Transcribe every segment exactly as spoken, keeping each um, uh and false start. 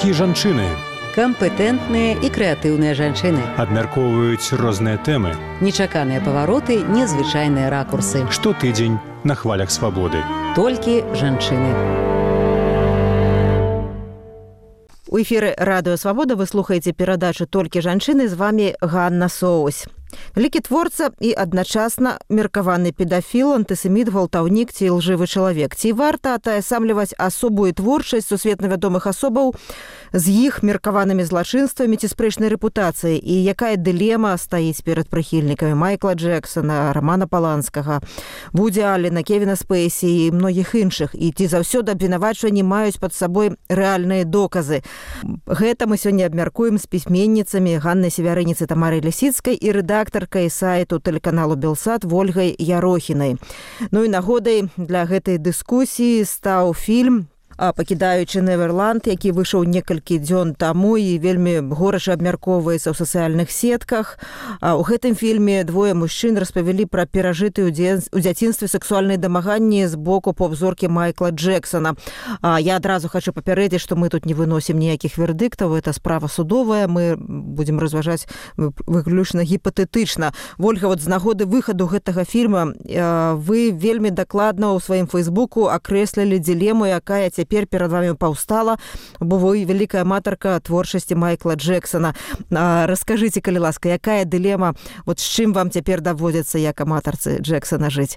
Толькі жанчыны. Кампетэнтныя і крэатыўныя жанчыны. Абмяркоўваюць розныя тэмы. Нечаканыя павароты, незвычайныя ракурсы. Штотыдзень на хвалях свабоды. Толькі жанчыны. У эфіры Радыё Свабода вы слухаеце перадачу «Толькі жанчыны», з вами Ганна Соусь. Вялікі творца і адначасна меркаваны педафіл, антысеміт, гвалтаўнік ці лжывы чалавек. Ці варта атаясамліваць асобу і творчасць сусветна вядомых асобаў з іх меркаванымі злачынствамі ці спрэчнай рэпутацыяй? І якая дылема стаіць перад прыхільнікамі Майкла Джексона, Рамана Паланскага, Вуді Аллена, Кевіна Спейсі і многіх іншых? І ці заўсёды абвінавачванні маюць пад сабой рэальныя доказы? Гэта мы сёння абмяркуем з пісьменніцамі Ганнай Севярыніц і Тамарай Лісіцкай і рэдактаркай сайту тэлеканалу Белсат Вольгай Ярохінай. Ну і нагодай для гэтай дыскусіі стаў фільм «Пакідаючы Неверланд», які выйшаў некалькі дзён таму і вельмі горача абмяркоўваецца ў сацыяльных сетках. У гэтым фільме двое мужчын распавялі пра перажытыя ў дзяцінстве сексуальныя дамаганні з боку поп-зоркі Майкла Джексона. Я адразу хочу папярэдзіць, што мы тут не выносім ніякіх вердыктаў, это справа судовая, мы будзем разважаць выключна гіпатэтычна. Вольга, вот з нагоды выхаду гэтага фільма вы вельмі дакладна ў сваім фейсбуку акрэслілі дилему, якая цяпер перад вами паўстала, бо вы вялікая аматарка творчасці Майкла Джексона. Раскажыце, калі ласка, якая дылема, вот з чым вам цяпер даводзіцца як аматарцы Джексона жыць?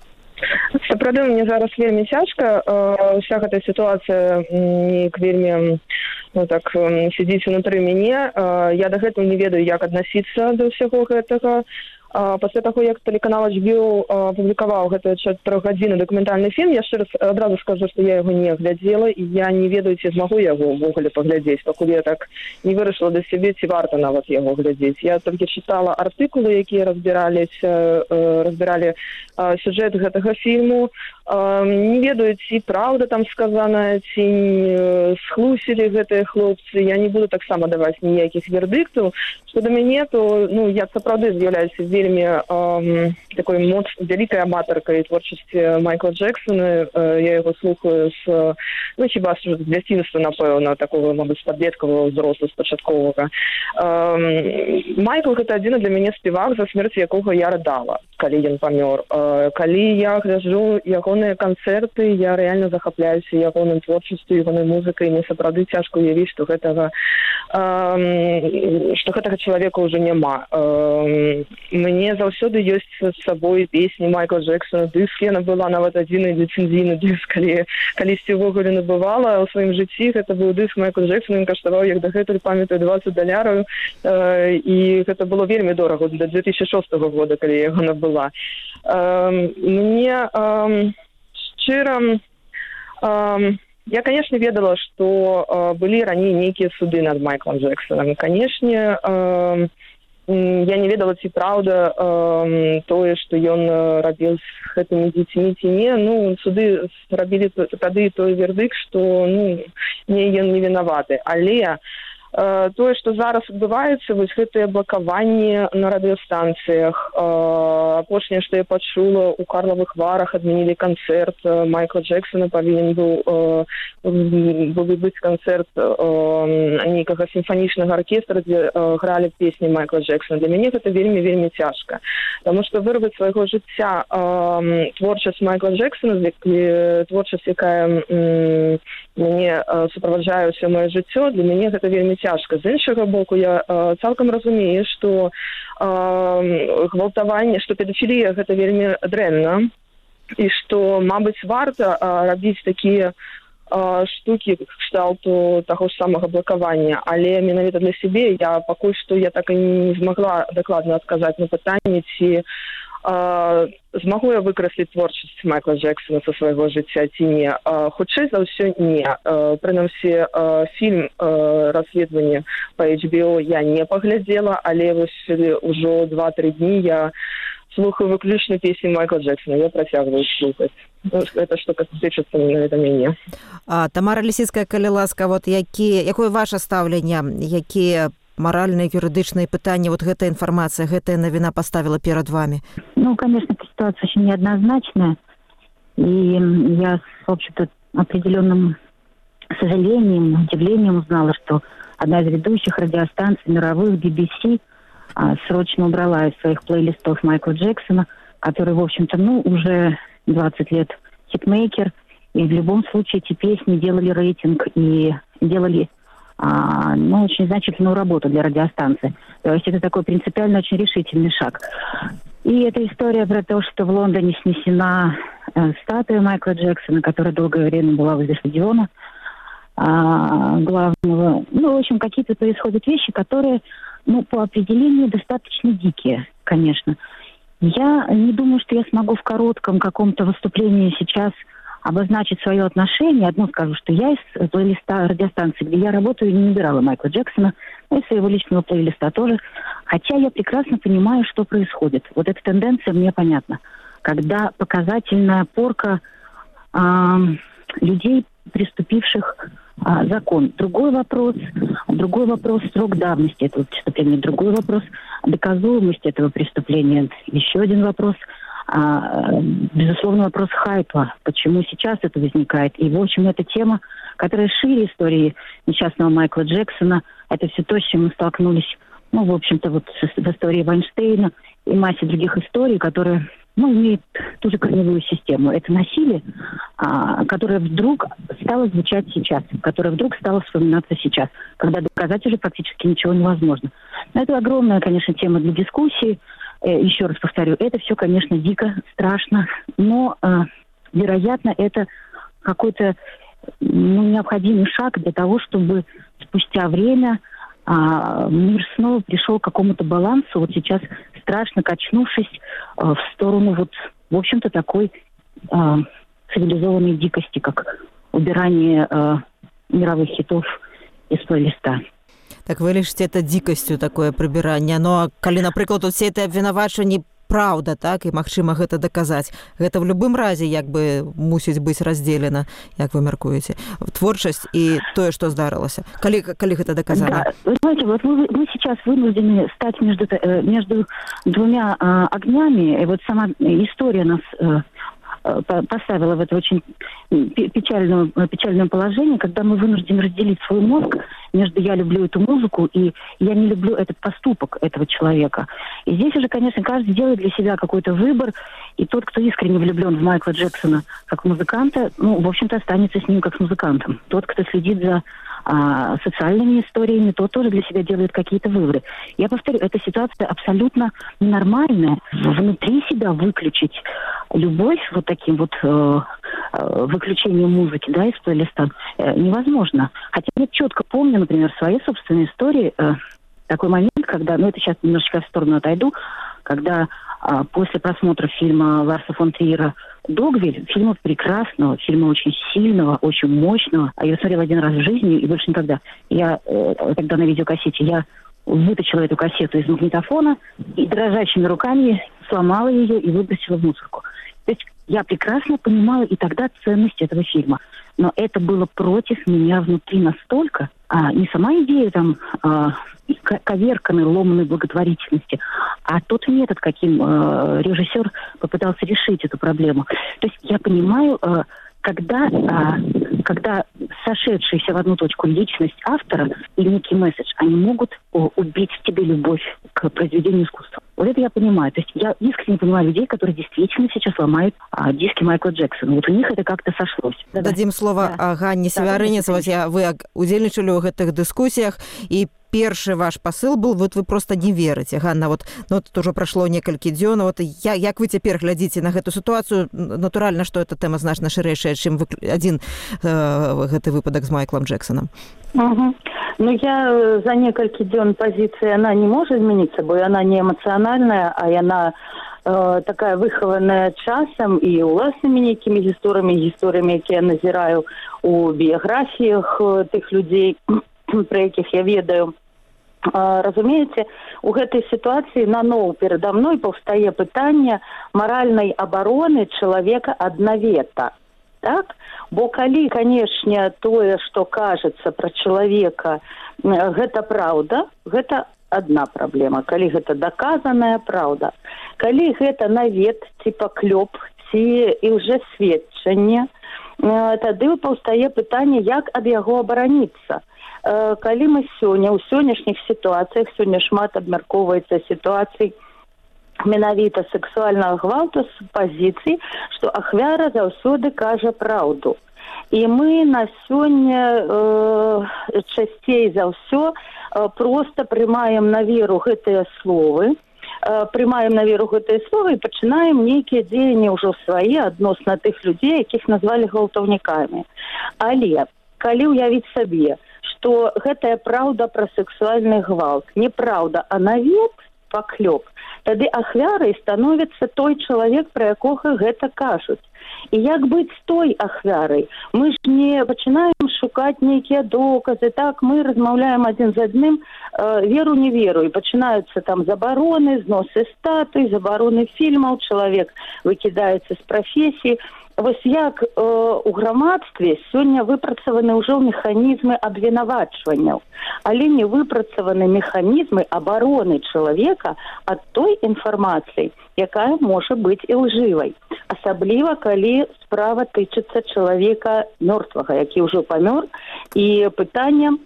Сапраўды, мне зараз вельмі цяжка. Уся гэтая сітуацыя неяк вельмі ну, так, сядзіць унутры мяне. Я дагэтуль не ведаю, як аднасіцца да ўсяго гэтага. Пасля таго, як тэлеканал эйч би о публікаваў гэты чатырохгадзінны дакументальны фільм, я яшчэ раз адразу скажу, што я яго не глядзела, і я не ведаю, ці змагу яго ўвогуле паглядзець, пакуль я так не вырашыла да сябе, ці варта нават яго глядзець. Я толькі чытала артыкулы, якія разбіраліся, разбіралі сюжэт гэтага фільму. Не ведаю, ці праўда там сказаная, ці схлусілі гэтыя хлопцы. Я не буду таксама даваць ніякіх вердыктаў. Што да мяне, то ну, я сапраўды з'яўляюся вельмі эм, такой моц, вялікай аматаркай творчасці Майкла Джексона. Э, я яго слухаю з, ну, хіба з дзяцінства, напэўна, такого, мабыць, падлеткавага ўзросту, з пачатковага. Эм, Майкл — гэта адзіны для мяне спевак, за смерць якога я рыдала, калі ён памёр. Э, калі я гляджу ягоныя канцэрты, я рэальна захапляюся ягоным творчасцю, ягонай музыкай. Мне сапраўды цяжка уявіць, што гэтага, эм, што гэтага чалавека ўжо няма. Эм, Мне заўсёды ёсць з сабой песні Майкла Джексона, дыск. Яна была нават адзіны ліцэнзійны дыск, калі калісьці ўвогуле набывала ў сваім жыцці. Гэта быў дыск Майкла Джексона, ён каштаваў, як дагэтуль памятаю, дваццаць даляраў. Э, і гэта было вельмі дорага да две тысячи шостага года, калі я яго набыла. Э, мне э, шчыра... Э, Я, конечно, ведала, што э, былі раней нейкія суды над Майклом Джексоном. Конечно, э, я не ведала, ці праўда э, тое, што ён рабіў з гэтымі дзецьмі, ці не. Ну, суды рабілі тады той вердыкт, што ну, не, ён не вінаваты. Але э, тое, што зараз адбываецца, вось гэтыя блакаванні на радыёстанцыях. Э, апошняе, што я пачула, у Карлавых Варах адмянілі канцэрт Майкла Джексона, павінен быў э, быў быць канцэрт э, нейкага сімфанічнага аркестра, дзе э, гралі песні Майкла Джексона. Для мяне гэта вельмі-вельмі цяжка. Таму што вырваць свайго жыцця э, творчасць Майкла Джексона, творчасць, якая э, мяне э, суправаджае ўсё маё жыццё, для мяне гэта вельмі цяжка. З іншага боку, я э, цалкам разумею, што э, гвалтаванне, што педафілія гэта вельмі дрэнна, і што, мабыць, варта э, рабіць такія э, штукі кшталту таго ж самага блакавання. Але менавіта для сябе я пакуль што я так і не змагла дакладна адказаць на пытанне, ці Uh, змагу я выкрасліць творчасць Майкла Джексона са свайго жыцця ці не. Uh, хутчэй за ўсё не. Uh, прынамсі, uh, фільм uh, «Расследаванне» па эйч би о я не паглядзела, але вось ўжо два-тры дні я слухаю выключна песні Майкла Джексона. Я працягваю слухаць. Это што тычыцца менавіта мяне. А, Тамара Лісіцкая, калі ласка, вот які, якое ваше стаўленне, якія маральные, юридичные пытания, вот эта информация, эта новина поставила перед вами? Ну, конечно, ситуация очень неоднозначная. И я с, в общем-то, определенным с сожалением, удивлением узнала, что одна из ведущих радиостанций мировых, би би си, а, срочно убрала из своих плейлистов Майкла Джексона, который, в общем-то, ну, уже двадцать лет хитмейкер, и в любом случае эти песни делали рейтинг и делали а, ну, очень значительную работу для радиостанции. То есть это такой принципиально очень решительный шаг. И эта история про то, что в Лондоне снесена э, статуя Майкла Джексона, которая долгое время была возле стадиона а, главного. Ну, в общем, какие-то происходят вещи, которые, ну, по определению достаточно дикие, конечно. Я не думаю, что я смогу в коротком каком-то выступлении сейчас обозначить свое отношение. Одно скажу, что я из плейлиста радиостанции, где я работаю, не набирала Майкла Джексона, но из своего личного плейлиста тоже. Хотя я прекрасно понимаю, что происходит. Вот эта тенденция мне понятна. Когда показательная порка э, людей, приступивших э, закон. Другой вопрос, другой вопрос срок давности этого преступления. Другой вопрос доказуемость этого преступления. Еще один вопрос – А, безусловно, вопрос хайпа. Почему сейчас это возникает? И, в общем, эта тема, которая шире истории несчастного Майкла Джексона, это все то, с чем мы столкнулись, ну, в общем-то, вот в истории Вайнштейна и массе других историй, которые, ну, имеют ту же корневую систему. Это насилие, а, которое вдруг стало звучать сейчас, которое вдруг стало вспоминаться сейчас, когда доказать уже практически ничего невозможно. Но это огромная, конечно, тема для дискуссии. Еще раз повторю, это все, конечно, дико, страшно, но, э, вероятно, это какой-то, ну, необходимый шаг для того, чтобы спустя время э, мир снова пришел к какому-то балансу, вот сейчас страшно качнувшись э, в сторону, вот, в общем-то, такой э, цивилизованной дикости, как убирание э, мировых хитов из плейлиста. Так вы лічыце это дзікасцю такое прыбіранне. Ну, а калі, напрыклад, усе это абвінавачванні праўда, так, і магчыма гэта даказаць, гэта в любым разе як бы мусіць быць раздзелена, як вы мяркуеце, творчасць і тое, што здарылася. Калі, калі гэта доказано? Да, вы знаете, вот мы, мы сейчас вынуждены стать между, между двумя э, огнями, и вот сама история нас э, поставила в это очень печальное, печальное положение, когда мы вынуждены разделить свой мозг между «я люблю эту музыку» и «я не люблю этот поступок этого человека». И здесь уже, конечно, каждый делает для себя какой-то выбор, и тот, кто искренне влюблен в Майкла Джексона как музыканта, ну, в общем-то, останется с ним как с музыкантом. Тот, кто следит за а, социальными историями, тот тоже для себя делает какие-то выводы. Я повторю, эта ситуация абсолютно ненормальная. Внутри себя выключить любовь вот таким вот э, выключением музыки, да, из плейлиста э, невозможно. Хотя я четко помню, например, в своей собственной истории э, такой момент, когда, ну это сейчас немножечко в сторону отойду, когда э, после просмотра фильма Ларса фон Триера «Догвиль», фильма прекрасного, фильма очень сильного, очень мощного, а я смотрела один раз в жизни и больше никогда. Я э, тогда на видеокассете, я вытащила эту кассету из магнитофона и дрожащими руками сломала ее и выбросила в мусорку. То есть я прекрасно понимала и тогда ценность этого фильма. Но это было против меня внутри настолько, а, не сама идея там а, коверканной, ломаной благотворительности, а тот метод, каким а, режиссер попытался решить эту проблему. То есть я понимаю, а, когда, а, когда сошедшаяся в одну точку личность автора и некий месседж, они могут о, убить в тебе любовь к произведению искусства. Вот это я понимаю. То есть я искренне понимаю людей, которые действительно сейчас ломают а, диски Майкла Джексона. Вот у них это как-то сошлось. Дадим слово да. Ганне Севярынец. Вот я, вы удзельнічалі ў гэтых дыскусіях, і першы ваш посыл был, вот вы просто не верыце. Ганна, вот, ну, тут уже прошло некалькі дзён. Вот я, як вы цяпер глядзіце на гэту сітуацыю? Натуральна, што эта тэма значна шырэйшая, чым адзін э, гэты выпадак з Майклом Джексоном. Угу. Ну, я за некалькі дзён позиция, она не может измениться, бо она не эмоциональная, а она э, такая выхованная часом и уласнымі некімі гісторыямі, гісторыямі, якія я назіраю у біяграфіях э, тых людзей, про якіх я ведаю. Э, разумееце, у гэтай сітуацыі наноў перада мной паўстае пытанне маральнай абароны чалавека ад навета. Так? Бо калі, канешне, тое, што кажацца пра чалавека, гэта праўда, гэта адна праблема. Калі гэта даказаная праўда. Калі гэта навет, ці паклёп, ці ілжэсведчанне, тады паўстае пытанне, як ад яго абараніцца. Калі мы сёння ў сённяшніх сітуацыях, сёння шмат абмяркоўваецца сітуацый менавіта сексуальнага гвалту з пазіцыі, што ахвяра заўсёды кажа праўду. І мы на сёння э, часцей за ўсё э, проста прымаем на веру гэтыя словы, э, прымаем на веру гэтыя словы і пачынаем нейкія дзеянні ўжо свае адносна тых людзей, якіх назвалі гвалтаўнікамі. Але калі ўявіць сабе, што гэтая праўда пра сексуальны гвалт неправда, а навет, паклёп, тады ахвярай становіцца той чалавек, пра якога гэта кажуць. І як быць з той ахвярай? Мы ж не пачынаем шукаць нейкія доказы, так, мы размаўляем адзін з адным, э, веру не веру, і пачынаюцца там забароны, зносы статуй, забароны фільмаў, чалавек выкідаецца з прафесіі. Вось як э, у грамадстве сёння выпрацаваны ўжо механізмы абвінавачванняў, але не выпрацаваны механізмы абароны чалавека ад той інфармацыі, якая можа быць ілжывай. Асабліва, калі справа тычыцца чалавека мёртвага, які ўжо памёр, і пытанне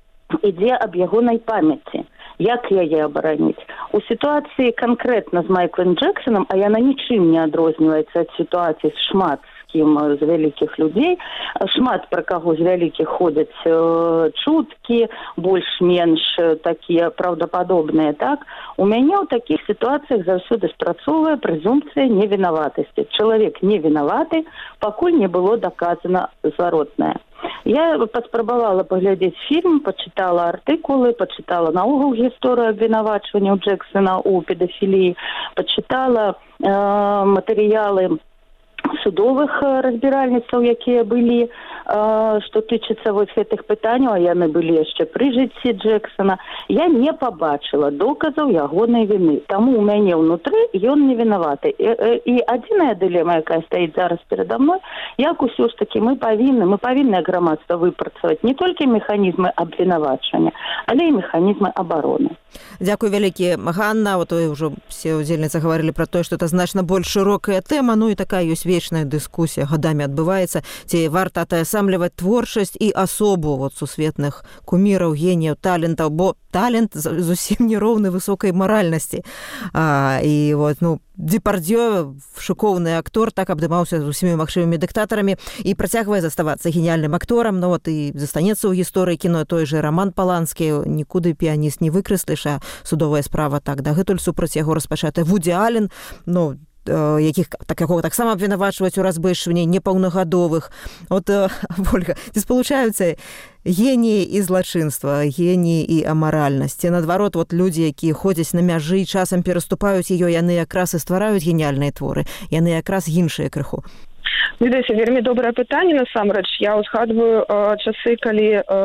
ідзе аб ягонай памяці. Як яе абараніць? У сітуацыі канкрэтна з Майклом Джексонам, а яна нічым не адрозніваецца ад сітуацыі з шмат з кім з вялікіх людзей, шмат пра каго з вялікіх ходзяць э, чуткі, больш-менш такія праўдападобныя, так? У мяне ў такіх сітуацыях заўсёды спрацоўвае прэзумпцыя невінаватасці. Чалавек не вінаваты, пакуль не было даказана зваротнае. Я паспрабавала паглядзець фільм, пачытала артыкулы, пачытала наогул гісторыю абвінавачвання Джексона ў педафіліі, пачытала э, матэрыялы судовых разбіральніцтваў, якія былі, э, што тычыцца вось гэтых пытанняў, а яны былі яшчэ пры жыцці Джексона. Я не пабачыла доказаў ягонай віны. Таму ў мяне ўнутры ён не вінаваты. І, і адзіная дылема, якая стаіць зараз перада мной, як усё ж такі мы павінны, мы павінны грамадства выпрацаваць не толькі механізмы абвінавачвання, але і механізмы абароны. Дзякуй вялікі, Ганна. Вот ўжо все удзельніцы гаварылі пра тое, што это значна больш шырокая тэма, ну і такая ёсць вечная дыскусія гадамі адбываецца, ці варта атаясамліваць творчасць і асобу вот сусветных куміраў, геніяў, талентаў, бо талент зусім не роўны высокай маральнасці. А, і вот, ну, Депардьё, шыкоўны актор, так абдымаўся з усімі магчымымі дыктатарамі і працягвае заставацца геніяльным акторам, но вот і застанецца ў гісторыі кіно той же Роман Паланскі, нікуды піяніст не выкрэсліш, а судовая справа так дагэтуль супраць яго распачатая. Вуді Аллен, ну, якіх так якога таксама абвінавачваюць у разбэшванні непаўнагадовых. От, Вольга, ці спалучаюцца геніі і злачынства, геніі і амаральнасці? Наадварот, вот людзі, якія ходзяць на мяжы і часам пераступаюць ее, яны якраз і ствараюць геніяльныя творы, яны якраз іншыя крыху. Ведаеце, вельмі добрае пытанне, насамрэч. Я ўзгадваю э, часы, калі э,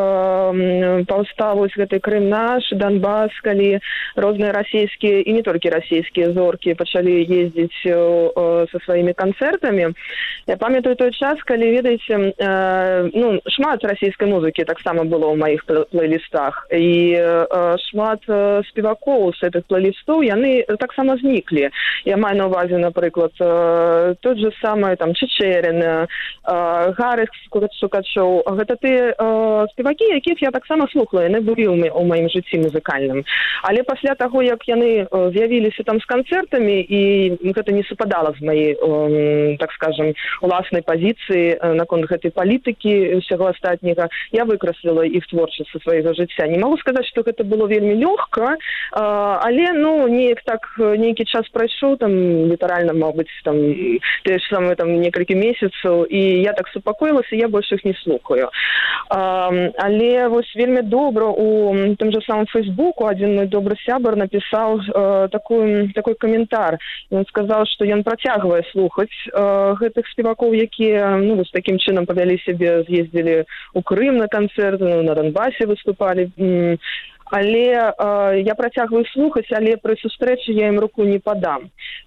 паўстаў вось гэты Крым наш, Донбас, калі розныя расійскія і не толькі расійскія зоркі пачалі ездзіць э, са сваімі канцэртамі. Я памятаю той час, калі, ведаеце, э, ну, шмат расійскай музыкі таксама было ў маіх плейлістах. І э, шмат э, спевакоў з гэтых плейлістаў, яны таксама зніклі. Я маю на увазе, напрыклад, э, тот же самый, там, Чечерин, Гарик Сукачоў. Гэта ты спевакі, якіх я таксама слухала, яны былі ў маім жыцці музыкальным. Але пасля таго, як яны з'явіліся там з канцэртамі, і гэта не супадала з маёй, так скажем, уласнай пазіцыі наконт гэтай палітыкі ўсяго астатняга, я выкрасліла іх творчасць са свайго жыцця. Не магу сказаць, што гэта было вельмі лёгка, але, ну, неяк так, нейкі час прайшоў, там, літаральна, мабыць, там, те ж самыя, там, некалькі месяцаў, і я так супакоілася, я больш іх не слухаю. А, але вось вельмі добра у тым же самым Фейсбуку адзін мой добры сябар напісаў э, такой, такой каментар. Ён сказаў, што ён працягвае слухаць э, гэтых спевакоў, якія, ну, вось такім чынам павялі сябе, з'ездзілі ў Крым на канцэрт, ну, на Донбасе выступалі. Але э, я працягваю слухаць, але пры сустрэчы я ім руку не падам.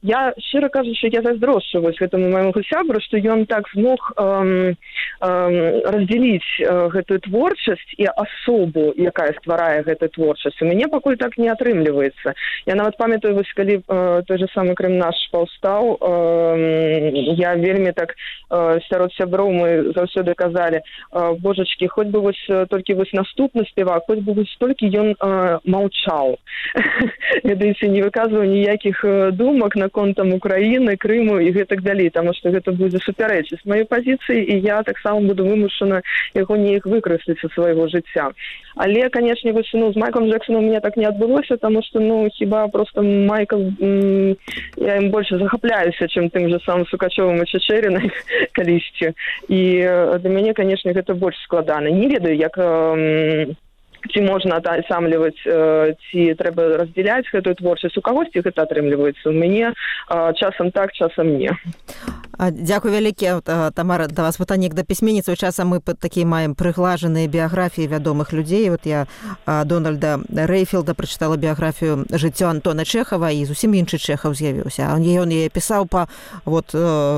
я, шчыра кажучы, я зайздрошчу вось гэтаму майму сябру, што ён так змог эм, эм, раздзяліць э, гэтую творчасць і асобу, якая стварае гэтую творчасць. У мяне пакуль так не атрымліваецца. Я нават памятаю, вось калі э, той же самы Крым наш паўстаў, э, я вельмі так э, сярод сяброў мы заўсёды казалі, э, божачкі, хоць бы вось толькі вось наступны спевак, хоць бы вось толькі ён э, маўчаў. Ведаеце, не выказваў ніякіх думак наконт там Украіны, Крыму і гэтак далей, таму што гэта будзе супярэчыць маёй пазіцыі, і я таксама буду вымушана яго неяк выкрэсліць са свайго жыцця. Але, канешне, вось, ну, з Майклом Джексонам у меня так не адбылося, таму што, ну, хіба проста Майкл, м- я ім больш захапляюся, чым тым же самым Сукачёвым і Чачэрінай калісьці. І для мяне, канешне, гэта больш складана. Не ведаю, як... М- ці можна атамліваць, ці трэба раздзяляць гэтую творчасць. У кагосьці гэта атрымліваецца. У мяне часам так, часам не. Дзякую вялікі, Тамара, да вас пытанне як да пісьменніцы. Часам мы такія маем прыглажаныя біяграфіі вядомых людзей. Вот я Дональда Рейфілда прачытала біяграфію жыццё Антона Чэхава, і зусім іншы Чэхаў з'явіўся. Ён яе пісаў па вот,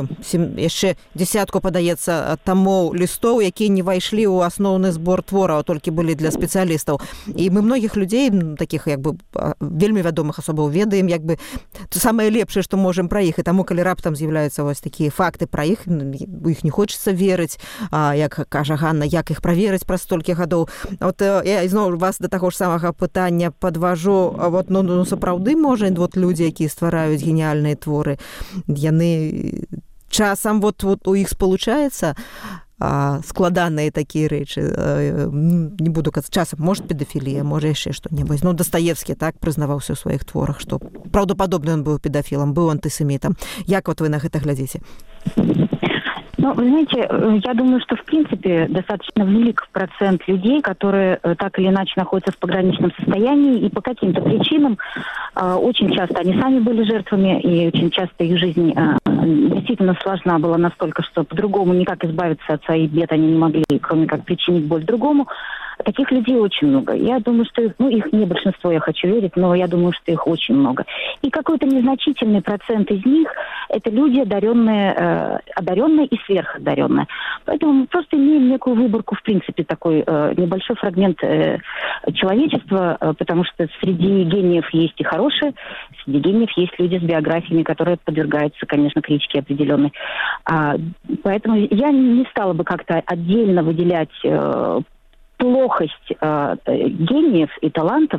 яшчэ дзесятку, падаецца, тамоў лістоў, якія не вайшлі ў асноўны збор твораў, толькі былі для спецыялістаў. І мы многіх людзей, такіх як бы вельмі вядомых асобаў, ведаем як бы самае лепшае, што можам пра іх. І таму, калі раптам з'яўляюцца вось такія факты пра іх, у іх не хочацца верыць, як кажа Ганна, як іх праверыць праз столькі гадоў. От я ізноў вас да таго ж самага пытання падважу. Вот, ну, ну сапраўды, можа, вот людзі, якія ствараюць геніяльныя творы, яны часам вот, вот у іх спалучаецца складаныя такія рэчы, не буду казаць, часам, можа, педафілія, можа, яшчэ што-небудзь. Ну, Дастаевскі так прызнаваўся ў сваіх творах, што праўдападобна ён быў педафілам, быў антысемітам. Як вот вы на гэта глядзіце? Ну, вы знаете, я думаю, что, в принципе, достаточно велик процент людей, которые так или иначе находятся в пограничном состоянии, и по каким-то причинам очень часто они сами были жертвами, и очень часто их жизнь действительно сложна была настолько, что по-другому никак избавиться от своих бед они не могли, кроме как причинить боль другому. Таких людей очень много. Я думаю, что их, ну, их не большинство, я хочу верить, но я думаю, что их очень много. И какой-то незначительный процент из них – это люди, одаренные, э, одаренные и сверходаренные. Поэтому мы просто имеем некую выборку, в принципе, такой э, небольшой фрагмент э, человечества, э, потому что среди гениев есть и хорошие, среди гениев есть люди с биографиями, которые подвергаются, конечно, критике определенной. А, поэтому я не стала бы как-то отдельно выделять э, плохость э, гениев и талантов,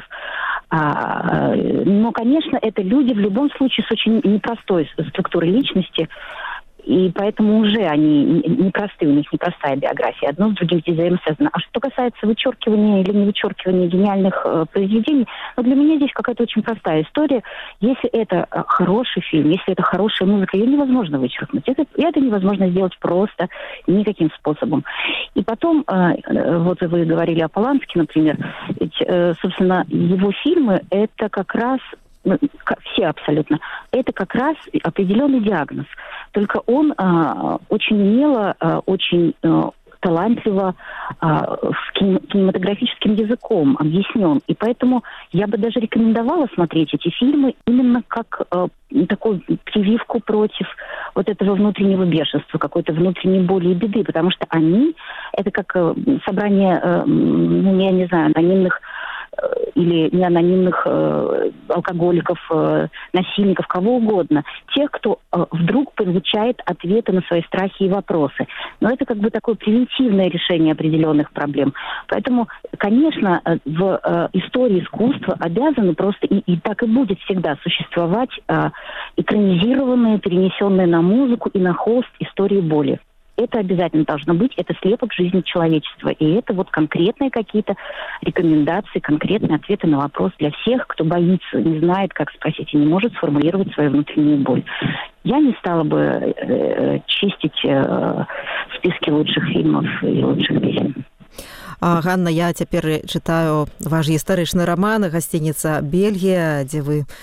э, но, конечно, это люди в любом случае с очень непростой структурой личности, и поэтому уже они непростые, у них непростая биография. Одно с другим здесь взаимосвязано. А что касается вычеркивания или не вычеркивания гениальных э, произведений, ну, для меня здесь какая-то очень простая история. Если это э, хороший фильм, если это хорошая музыка, ее невозможно вычеркнуть. Это, это невозможно сделать просто никаким способом. И потом, э, вот вы говорили о Полански, например, ведь, э, собственно, его фильмы – это как раз все абсолютно, это как раз определенный диагноз. Только он э, очень умело, э, очень э, талантливо э, с кинематографическим языком объяснен. И поэтому я бы даже рекомендовала смотреть эти фильмы именно как э, такую прививку против вот этого внутреннего бешенства, какой-то внутренней боли и беды, потому что они, это как э, собрание, э, ну, я не знаю, анонимных или неанонимных э, алкоголиков, э, насильников, кого угодно. Тех, кто э, вдруг получает ответы на свои страхи и вопросы. Но это как бы такое превентивное решение определенных проблем. Поэтому, конечно, в э, истории искусства обязаны просто, и, и так и будет всегда существовать э, экранизированные, перенесенные на музыку и на холст истории боли. Это обязательно должно быть, это слепок жизни человечества. И это вот конкретные какие-то рекомендации, конкретные ответы на вопрос для всех, кто боится, не знает, как спросить, и не может сформулировать свою внутреннюю боль. Я не стала бы э, чистить э, списки лучших фильмов и лучших песен. Ганна, я цяпер чытаю ваш гістарычны роман «Гасцініца Бельгія», дзе вы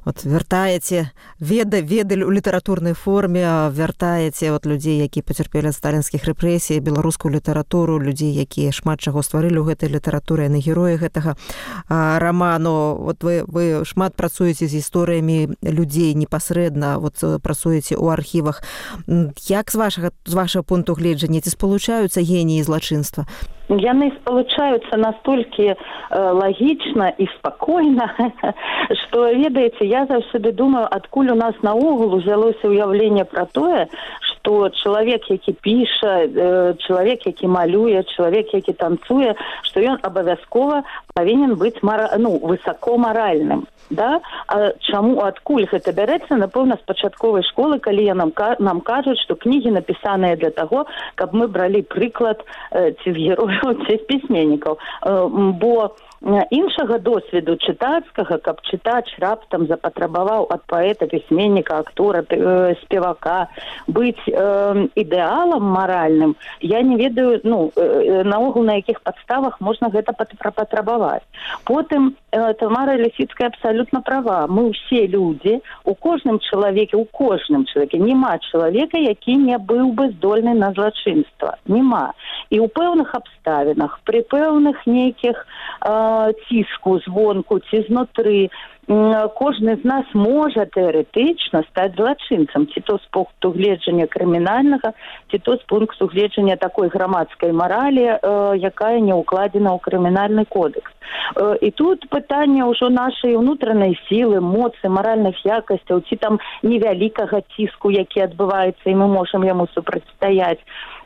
вот вяртаеце веда веды ў літаратурнай форме, вяртаеце вот людзей, які пацярпелі ад сталінскіх рэпрэсій, беларускую літаратуру, людзей, якія шмат чаго стварылі ў гэтай літаратуры, яны героі гэтага а, раману. Вот вы, вы шмат працуеце з гісторыямі людзей непасрэдна, вот працуеце ў архівах. Як з вашага, з вашага пункту гледжання, ці спалучаюцца геніі і злачынства? Яны спалучаюцца настолькі э, лагічна і спакойна, што, ведаеце, я заўсёды думаю, адкуль у нас наогул узялося ўяўленне пра тое, што чалавек, які піша, э, чалавек, які малюе, чалавек, які танцуе, што ён абавязкова павінен быць мара... ну, высокомаральным. Да? А чаму, адкуль гэта бярэцца? Напэўна, з пачатковай школы, калі нам, нам кажуць, што кнігі напісаныя для таго, каб мы бралі прыклад э, ці з герояў, ці з пісьменнікаў. Э, бо іншага досведу чытацкага, каб чытач раптам запатрабаваў ад паэта, пісьменніка, актора, спевака быць э, ідэалам маральным, я не ведаю, ну, э, наогул на якіх падставах можна гэта патрабаваць. Потым э, Тамара Лісіцкая абсалютна права. Мы ўсе людзі, у кожным чалавеке, у кожным чалавеке няма чалавека, які не быў бы здольны на злачынства. Нема. І ў пэўных абставінах, пры пэўных нейкіх э, ціску звонку ці знутры, кожны з нас можа тэарэтычна стаць злачынцам, ці то з пункту гледжання крымінальнага, ці то з пункту гледжання такой грамадскай маралі, якая не ўкладзена ў крымінальны кодекс. І тут пытанне ўжо нашай унутранай сілы, моцы, маральных якасцяў, ці там невялікага ціску, які адбываецца, і мы можам яму супрацьстаяць.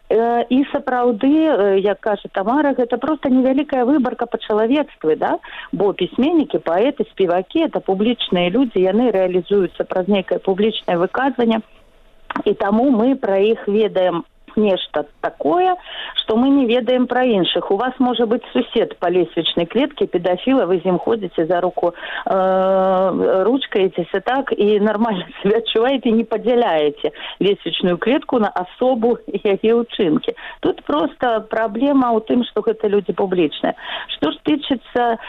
І сапраўды, як кажа Тамара, гэта проста невялікая выбарка па чалавецтве, да? Бо пісьменнікі, паэты, спевакі — это публічныя людзі, яны рэалізуюцца праз нейкае публічнае выказванне, і таму мы пра іх ведаем нешта такое, што мы не ведаем пра іншых. У вас можа быць сусед па лесвічнай клетке, педафіла, вы з ім ходзіце за руку, э, ручкаецеся так і нармальна себя адчуваеце, не падзяляеце лесвічную клетку на асобу і яе ўчынкі. Тут проста праблема ў тым, што гэта людзі публічныя. Што ж тычыцца э,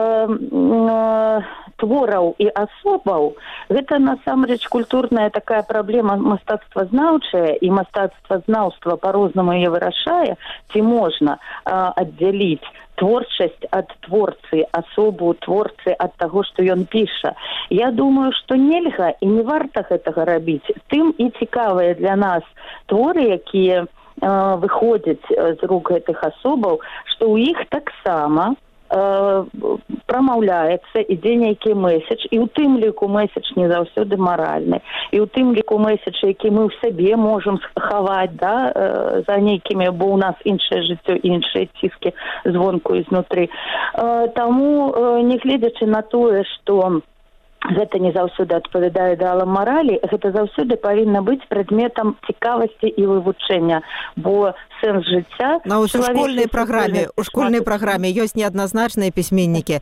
э, твораў і асобаў, гэта насамрэч культурная такая праблема мастацтвазнаўчая, і мастацтвазнаўства по-рознаму яе вырашае, ці можна а, аддзяліць творчасць ад творцы, асобу творцы ад таго, што ён піша. Я думаю, што нельга і не варта гэтага рабіць. Тым і цікавыя для нас творы, якія а, выходзяць з рук гэтых асобаў, што ў іх таксама прамаўляецца, ідзе нейкі меседж, і ў тым ліку меседж не заўсёды маральны, і ў тым ліку меседж, які мы ў сабе можам хаваць, да, за нейкімі, бо ў нас іншае жыццё, іншыя ціскі звонку і знутры. Таму, не гледзячы на тое, што гэта не заўсёды адпавядае ідэалам маралі, гэта заўсёды павінна быць прадметам цікавасці і вывучэння, бо сэнс жыцця... На, у школьнай праграме, у школьнай праграме ёсць неадназначныя пісьменнікі.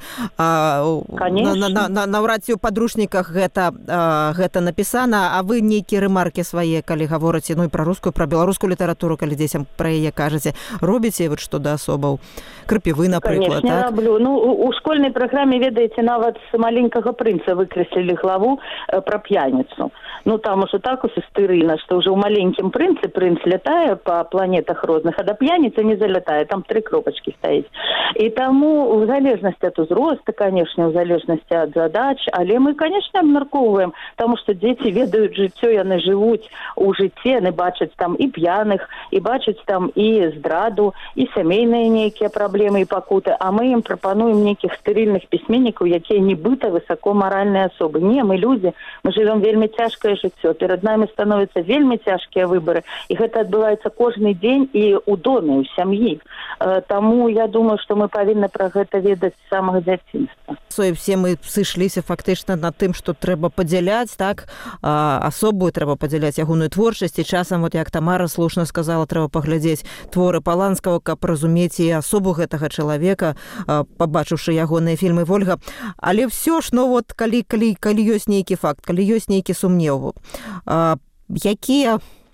Наўрад ці ў падручніках гэта, а, гэта напісана, а вы нейкія рэмаркі свае, калі гаворыце, ну і пра рускую, пра беларускую літаратуру, калі дзецям пра яе кажаце, робіце вот што да асобаў? Крапівы, напрыклад, так? Раблю. Ну, у школьнай праграме, ведаеце, нават з маленькага прынца выкрэслілі главу э, пра п'яніцу. Ну, там ужо так усе стырыльна, што ўжо ў маленькім прынцы прынц лятае па планетах розных, а да п'яніцы не залятае, там тры кропачкі стаіць. І таму, в залежнасці ад узроста, канешне, в залежнасці ад задач, але мы, канешне, абмяркоўваем, таму што дзеці ведаюць жыццё, яны жывуць у жыцці, яны бачаць там і п'яных, і бачаць там і здраду, і сямейныя нейкія праблемы і пакуты, а мы ім прапануем нейкіх стэрыльных пісьменнікаў, якія нібыта высокомаральныя асобы. Не, мы людзі, мы жывём вельмі цяжкае жыццё, перад намі становяцца вельмі цяжкія выбары, і гэта адбываецца кожны дзень і ў доме, ў сям'і. Таму я думаю, што мы павінны пра гэта ведаць з самага дзяцінства. Все мы сышліся фактычна над тым, што трэба падзяляць, так, асобу, трэба падзяляць ягоную творчасць, і часам, вот як Тамара слушна сказала, трэба паглядзець творы Паланскага, каб разумець і асобу гэтага чалавека, пабачыўшы ягоныя фільмы. Вольга, але ўсё ж, ну вот, калі, калі, калі ёсць нейкі факт, калі ёсць нейкі сумнеў, якія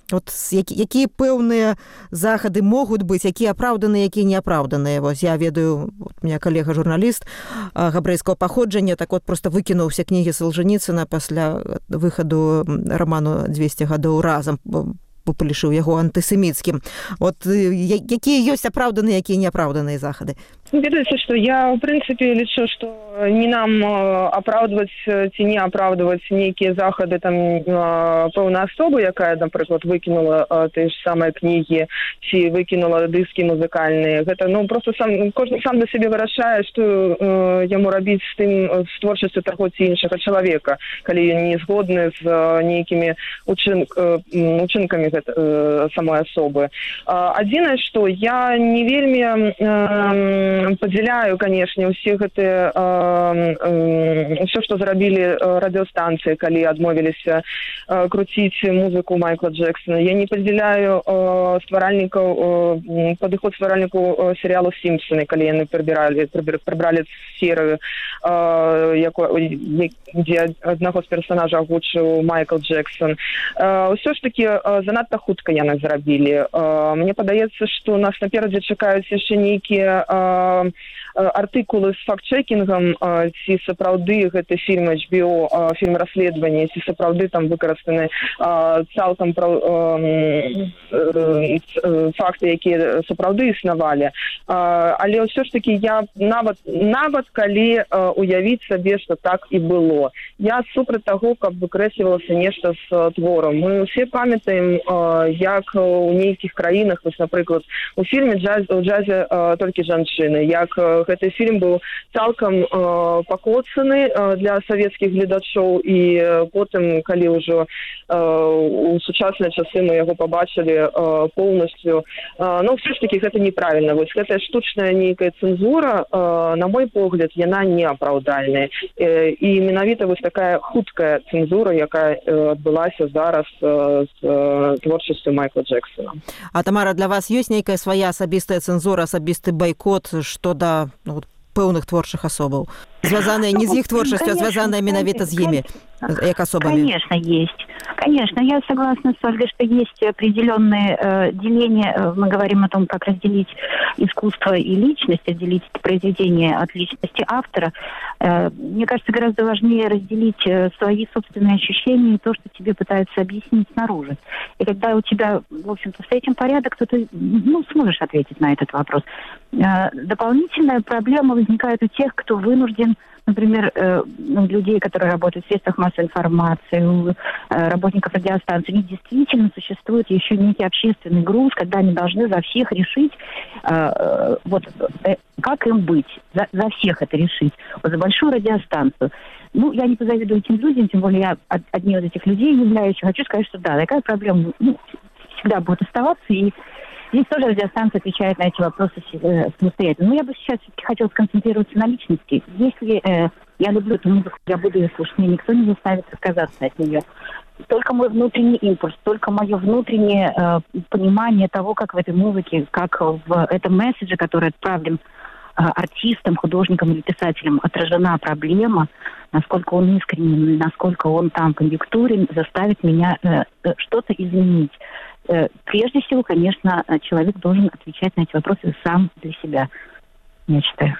Вот які, якія пэўныя захады могуць быць, якія апраўданыя, якія неапраўданыя. Вось я ведаю, вот, у меня калега-журналіст габрэйскага паходжання, так вот просто выкінуў усе кнігі Салжаніцына пасля выхаду раману «двести гадоў разам», палішыў яго антысеміцкім. Вот якія ёсць апраўданыя, якія неапраўданыя захады? Ведаеце, што я, в прынцыпе, лічу, што не нам апраўдваць ці не апраўдваць нейкія захады там пэўнай асобы, якая, напрыклад, выкінула тыя ж самыя кнігі ці выкінула дыскі музыкальныя. Гэта, ну, просто сам, кожны сам для сябе вырашае, што яму рабіць з тым, з творчасцю таго ці іншага чалавека, калі ён не згодны з нейкімі учын, учынкамі гэта, самой асобы. Адзінае, што я не вельмі падзяляю, канешне, усе гэтыя ўсё, што зрабілі радыёстанцыі, калі адмовіліся круціць музыку Майкла Джексона. Я не падзяляю стваральнікаў, падыход стваральнікаў серыялу «Сімпсоны», калі яны прыбіралі, прыбралі серыю, дзе аднаго з персонажа агучыў Майкл Джексон. Усё ж такі занадта хутка яны зрабілі. Мне падаецца, што нас наперадзе чакаюць яшчэ нейкія артыкулы з факт-чекінгам, ці сапраўды гэты фільм эйч би о, фільм расследавання, ці сапраўды там выкарыстаны цалкам факты, якія сапраўды існавалі. Але ўсё ж такі я нават, нават калі уявіць сабе, што так і было. Я супраць таго, каб выкрэслівалася нешта з творам. Мы ўсе памятаем, як у нейкіх краінах, вось, напрыклад, у фільме «Джаз, у джазе толькі жанчыны», як гэты фільм быў цалкам пакоцаны для савецкіх гледачоў, і потым, калі ўжо у сучасныя часы мы яго пабачылі поўнасцю, ну, все ж таки гэта неправільна. Вось гэтая штучная нейкая цэнзура, на мой погляд, яна неапраўдальная. І менавіта вось такая хуткая цэнзура, якая адбылася зараз з творчасцю Майкла Джексона. А, Тамара, для вас ёсць нейкая свая асабістая цэнзура, асабісты бойкот, што да, ну, пэўных творчых асобаў? Звязаныя не з іх творчасцю, а звязаныя менавіта з імі, як асобамі? Конечно, есть. Конечно, я согласна с Ольгой, что есть определенные э, деления. Мы говорим о том, как разделить искусство и личность, отделить произведение от личности автора. Э, мне кажется, гораздо важнее разделить э, свои собственные ощущения и то, что тебе пытаются объяснить снаружи. И когда у тебя, в общем-то, с этим порядок, то ты, ну, сможешь ответить на этот вопрос. Э, дополнительная проблема возникает у тех, кто вынужден, например, э, людей, которые работают в средствах массовой информации, у э, работников радиостанций, у них действительно существует еще некий общественный груз, когда они должны за всех решить, э, э, вот, э, как им быть, за, за всех это решить. Вот за большую радиостанцию. Ну, я не позавидую этим людям, тем более я од, одним из этих людей являюсь. Хочу сказать, что да, такая проблема, ну, всегда будет оставаться, и здесь тоже радиостанция отвечает на эти вопросы самостоятельно. Но я бы сейчас все-таки хотела сконцентрироваться на личности. Если э, я люблю эту музыку, я буду ее слушать, мне никто не заставит отказаться от нее. Только мой внутренний импульс, только мое внутреннее э, понимание того, как в этой музыке, как в этом месседже, который отправлен э, артистам, художникам или писателям, отражена проблема, насколько он искренен, насколько он там конъюнктурен, заставит меня э, что-то изменить. Прежде всего, конечно, человек должен отвечать на эти вопросы сам для себя, я считаю.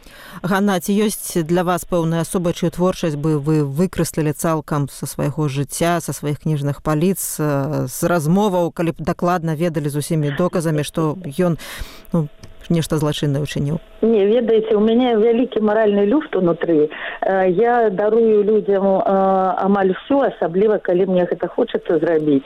Ганна, ці ёсць для вас пэўная асоба, чую творчасць бы вы выкрэслілі цалкам са свайго жыцця, са сваіх кніжных паліц, з размоваў, калі б дакладна ведалі з усімі доказамі, што ён, ну, нешта злачыннае ўчыніў? Не, ведаеце, у мяне вялікі маральны люфт унутры. Я дарую людзям амаль усё, асабліва, калі мне гэта хочацца зрабіць.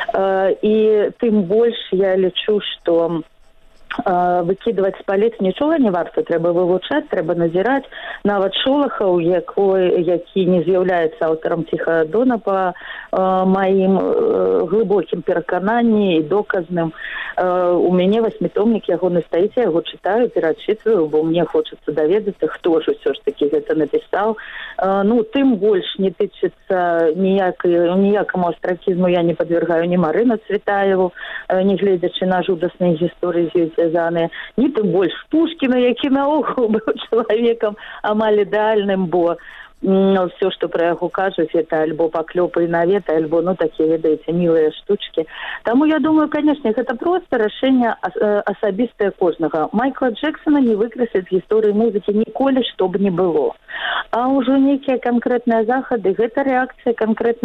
І тым больш я лічу, што выкидывать з палец нічога не варта, трэба вывучаць, трэба назіраць. Нават Шолахаў, якой, які не з'яўляецца аўтарам Ціхага Дона па э, маім э, глыбокім перакананні і доказным. Э, у мяне васьмітомнік ягоны стаіць, я яго чытаю, перачытваю, бо мне хочацца даведацца, хто ж усё ж такі гэта напісаў. Э, ну, тым больш не тычыцца ніякай, ніякаму астракізму я не падвяргаю ні Марыну Цветаеву, э, не гледзячы на жудасныя гісторыі з ёй звязаныя, ні тым больш Пушкіна, які наогул быў чалавекам амаль ідэальным, бо ну, все, что про яго кажуць, это альбо паклёпы і навет, альбо, ну, такія, ведаеце, мілыя штучкі. Таму я думаю, конечно, гэта проста рашэнне асабістае кожнага. Майкла Джексона не выкрасяць з гісторыі музыкі ніколі, што б не было. А ўжо нейкія канкрэтныя захады, гэта рэакцыя канкрэтна